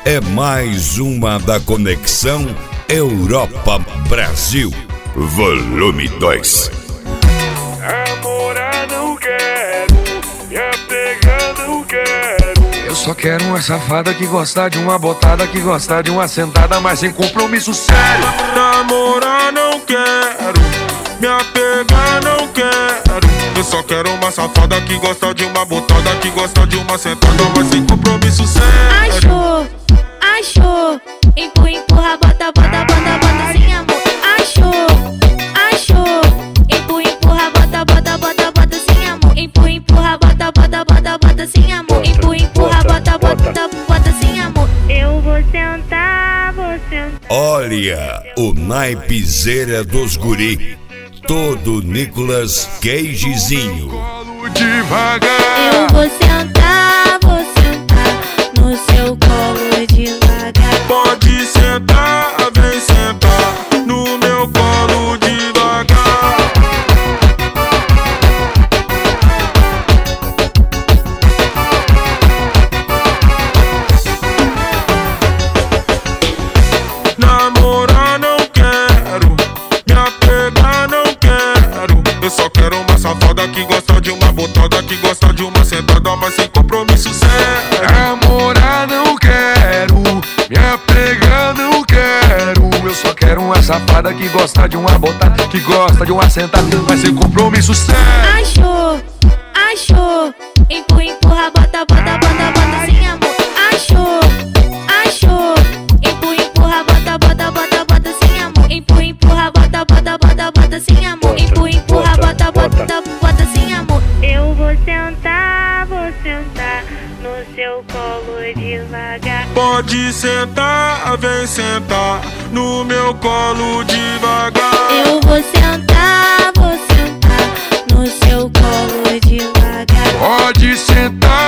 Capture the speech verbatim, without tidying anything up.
é mais uma da Conexão Europa-Brasil. Volume dois. Namorar não quero, me apegar não quero. Eu só quero uma safada que gosta de uma botada, que gosta de uma sentada, mas sem compromisso sério. Namorar não quero, me apegar não quero. Eu só quero uma safada que gosta de uma botada, que gosta de uma sentada, mas sem compromisso sério. Achou, achou, empurra, empurra, bota, bota, bota, bota sem amor. Achou, achou, empurra, empurra, bota, bota, bota, bota sem amor. Empurra, empurra, bota, bota, bota, bota sem amor. Empurra, empurra, bota, bota, bota sem amor. Eu vou sentar, vou sentar. Olha o naipezeira dos guri, todo Nicolas Cagezinho. Eu vou sentar, vou sentar no seu colo devagar. Pode sentar, vem sentar no meu colo devagar. Namorar não quero, me apegar não quero. Eu só quero uma safada que gosta de uma botada, que gosta de uma sentada, mas sem compromisso sério. Namorar não quero, me apegar não quero. Eu só quero uma safada que gosta de uma botada, que gosta de uma sentada, mas sem compromisso sério. Achou, achou, empurra, empurra, bota, bota, bota, bota sem amor. Achou, achou, empurra, empurra, bota, bota, bota, bota sem amor. Empurra, empurra, bota, bota, bota, bota sem amor. Empurra, empurra, bota, bota, bota sem amor. Eu vou sentar, vou sentar no seu colo devagar. Pode sentar, vem sentar no meu colo devagar. Eu vou sentar, vou sentar no seu colo devagar. Pode sentar,